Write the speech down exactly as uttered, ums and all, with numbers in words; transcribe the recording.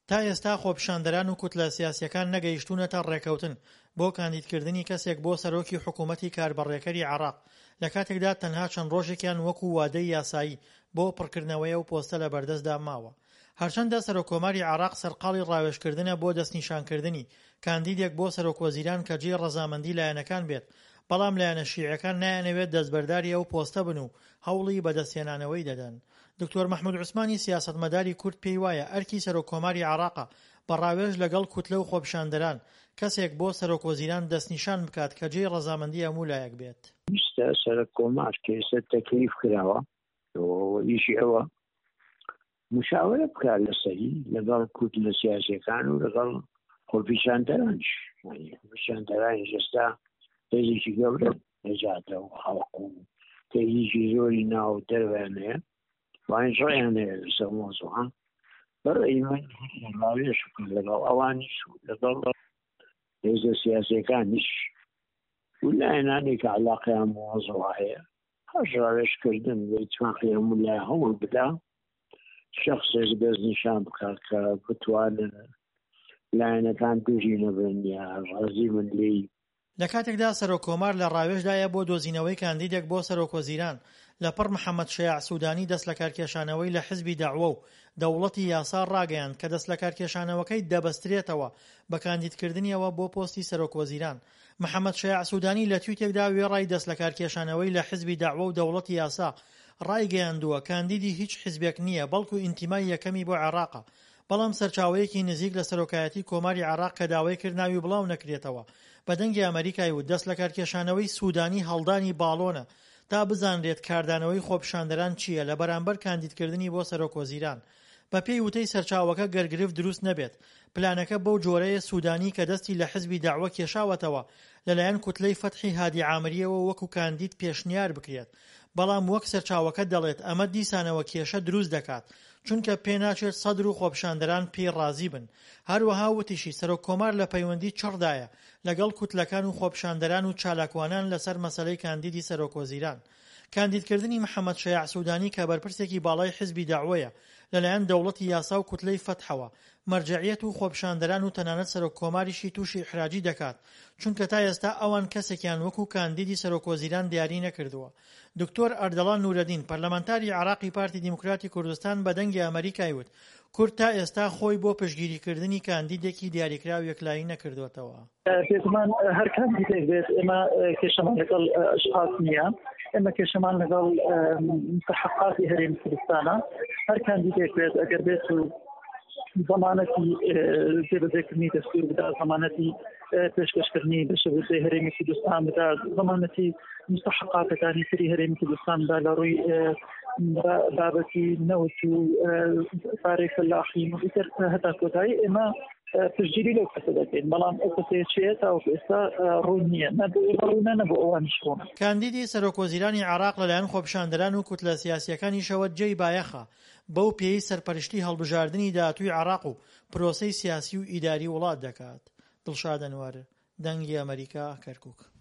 تا ئێستا خۆپیشاندەران و کوتلە سیاسیەکان نەگەیشتوونەتە ڕێکەوتن بۆ کاندیدکردنی کەسێک بۆ سەرۆکی حکوومەتی کاربەڕێکەری عێراق لە کاتێکدا تەنها چەند ڕۆژێکیان وەکو وادەی یاسایی بۆ پڕکردنەوەیە و پۆستە لە بەردەستدا ماوە. هەرچەندە سەرۆکۆماری عێراق سەرقاڵی ڕاوێژکردنە بۆ دەستنیشانکردنی کاندیدێک بۆ سەرۆکوەزیران کە جێ ڕەزامەندی لایەنەکان بێت، بەڵام لایەنە شیعەکان نایەنەوێت دەستبەرداری ئەو پۆستە بن و هەوڵی بەدەستهێنانەوەی دەدەن. دکتۆر مەحموود عوسمانی سیاسەتمەداری کورد پێی وایە ئەرکی سەرۆکۆماری عێراقە بە ڕاوێژ لەگەڵ کوتلە و خۆپیشاندەران کەسێک بۆ سەرۆکوەزیران دەستنیشان بکات کە جێی ڕەزامەندی هەموو لایەک بێت. ویستە سەرۆکۆمار کە ئێستا تەکلیف کراوە ئیشی ئەوە مشاورە بکات لەسەری لەگەڵ کوتلە سیاسیەکان و لەگەڵ خۆپیشاندەرانش. خۆپیشاندەرانیش ئێستا تێزێکی گەورە نەجاتە و خەڵق و تێزێکی زۆری ناو دەرویان هەیە وان ڕێیان هەیە لەسەر مۆزوعە. بەڕێی من ڕاوێژ بکەن لەگەڵ ئەوانیش و لەگەڵ هێزە سیاسیەکانیش و لایەنانێک کە عەلاقەیان مۆزوعە هەیە هەش ڕاوێژکردن بە ئیتفاقی هەموو لای هەوڵ بدا شخصێک دەستنیشان بکات کە بتوانن لایەنەکان تووشی نەبن یا ڕازی من لێی. لە کاتێکدا سەرۆکۆمار لە ڕاوێژدایە بۆ دۆزینەوەی کاندیدێک بۆ سەرۆکوەزیران لەپڕ محەممەد شەیاع سوودانی دەست لە کارکێشانەوەی لە حیزبی داعوە و دەوڵەتی یاسا ڕاگەیاند کە دەست لە کارکێشانەوەکەی دەبەسترێتەوە بە کاندیدکردنیەوە بۆ پۆستی سەرۆکوەزیران. محەممەد شەیاع سوودانی لە تویتێکدا وێڕای دەست لە کارکێشانەوەی لە حیزبی داعوە و دەوڵەتی یاسا ڕایگەیاندووە کاندیدی هیچ حیزبێک نییە بەڵکو ئینتیمای یەکەمی بۆ عێراقە، بەڵام سەرچاوەیەکی نزیک لە سەرۆکایەتی کۆماری عێراق کە داوای کرد ناوی بڵاو نەکرێتەوە بە دەنگی ئەمریکای و دەست لە کارکێشانەوەی سوودانی هەڵدانی باڵۆنە تا بزانرێت کاردانەوەی خۆپیشاندەران چییە لە بەرامبەر کاندیدکردنی بۆ سەرۆکوەزیران. بە پێی وتەی سەرچاوەکە گەرگرفت دروست نەبێت، پلانەکە بەو جۆرەیە سوودانی کە دەستی لە حیزبی داعوە کێشاوەتەوە لەلایەن کوتلەی فەتحی هادی عامریەوە وەکو کاندید پێشنیار بکرێت، بەڵام وەک سەرچاوەکە دەڵێت ئەمە دیسانەوە کێشە دروست دەکات چونکە پێناچێت سەدر و خۆپیشاندەران پێی ڕازی بن. هەروەها وتیشی سەرۆککۆمار لە پەیوەندی چڕدایە لەگەڵ کوتلەکان و خۆپیشاندەران و چالاکوانان لەسەر مەسەلەی کاندیدی سەرۆکوەزیران. کاندیدکردنی محەممەد شەیاع سوودانی کە بەرپرسێکی باڵای حیزبی داعوەیە لەلایەن دەوڵەتی یاسا و کوتلەی فەتحەوە مەرجعیەت و خۆپیشاندەران و تەنانەت سەرۆککۆماریشی تووشی ئیحراجی دەکات چونکە تا ئێستا ئەوان کەسێکیان وەکو کاندیدی سەرۆکوەزیران دیاری نەکردووە. دکتۆر ئەردەڵان نورەدین پەرلەمانتاری عێراقی پارتی دیموکراتی کوردستان بە دەنگی ئەمریکای وت کورد تا ئێستا خۆی بۆ پشتگیریکردنی کاندیدێکی دیاریکراو یەکلایی نەکردوێتەوە. پێگومان هەر کاندیدێک بێت ئێمە کێشەمان لەگەڵ ئەشخاص نییە، ئێمە کێشەمان لەگەڵ مستحقاتی هەرێمی کوردستانە. هەر کاندیدێک بێت ئەگەر بێت و زمانەتی جێبەجێکردنی دەستور بدا، زمانەتی پێشکەشکردنی بەشەبەردەی هەرێمی کوردستان بدا، زمانەتی مستحقاتەکانی تری هەرێمی کوردستان بدا لە ڕووی بابەتی نەوت و پارەی فەلاحی ئیتر هەتا کۆتایی ئێمە پشتگیری لەو کەسە دەکەین، بەڵام ئەو کەسەیە چێت تا ئێستا ڕوون نییە نەبوو نەبوو ئەوانیش خۆن. کاندیدی سەرۆکوەزیرانی عێراق لەلایەن خۆپیشاندەران و کوتلە سیاسیەکانیشەوە جێی بایەخە بەو پێی سەرپەرشتی هەڵبژاردننی داهاتووی عێراق و پرۆسەی سیاسی و ئیداری وڵات دەکات. دڵشاد ئەنوەر، دەنگی ئەمریکا، کەرکووک.